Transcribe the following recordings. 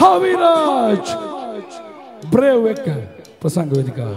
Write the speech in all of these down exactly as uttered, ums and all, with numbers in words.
කවිරාජ් brave එක ප්‍රසංග වේදිකාව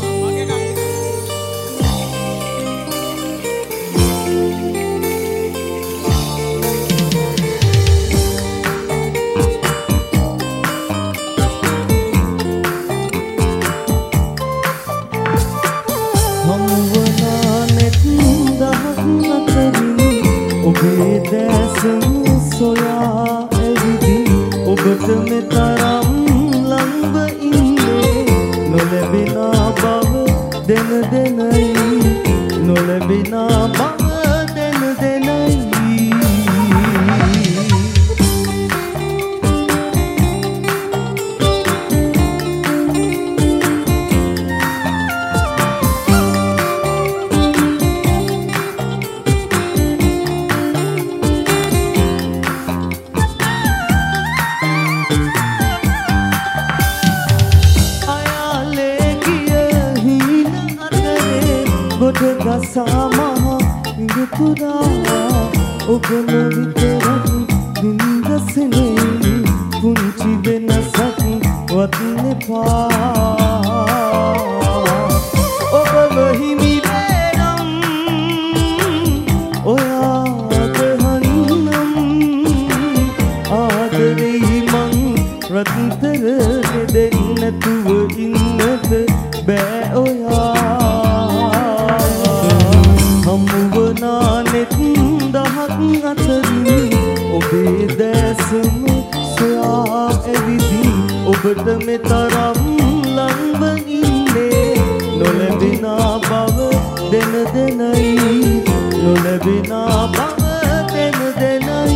ඔබේ දැසම සොයා ඇවිදින් ඔබට මෙතරම් ළඟ ඉන්නේ නොලැබෙන බව දෙන දෙනයි නොලැබෙන බව දෙන දෙනයි ගසාමහ ඉඟතුරා ඔබන විතරක් නින්දසනේ පුංචි වෙනසක් වත්නෙපා ඔබව හිමි වෙනම් ඔයාට හන්නම් ආදරෙයි මං රත්තර දෙන්නතුව ඉන්නට බෑ ඔයා හමුවනානෙත් දහත් අතරින් ඔබේ දැසම සොයා ඇවිදින් ඔබට මෙතරම් ළඟ ඉන්නේ නොලැබෙන බව දෙන දෙනයි නොලැබෙන බව දෙන දෙනයි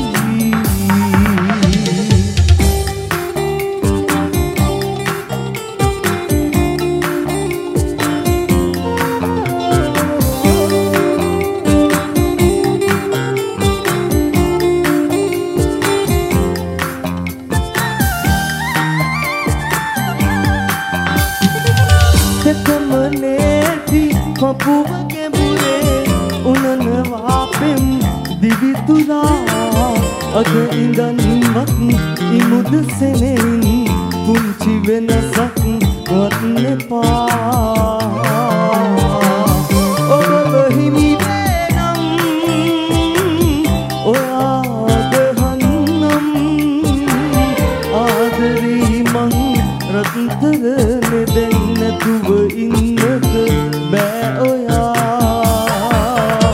පපුව ගැඹුරේ උනනවා පෙම් දිවිතුරා අද ඉඳන්වත් ඉමුද සෙනෙන් පුංචි වෙනසක් වත්නෙපා ඔබ හිමි වෙනම් ඔයාද හන්නම් ආදරෙයි මං රත්තර දෙන්නතුව ඉන්නට බෑ ඔයා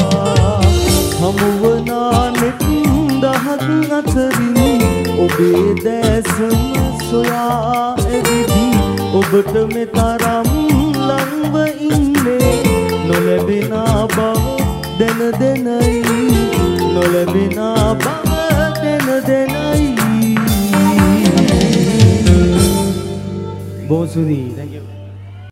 හමුවනානෙත් දහත් අතරින් ඔබේ දැසම සොයා ඇවිදින් ඔබට මෙතරම් ළඟ ඉන්නේ නොලැබෙන බව දෙන දෙනයි නොලැබෙන බව දෙන දෙනයි බොහොම ස්තුතියි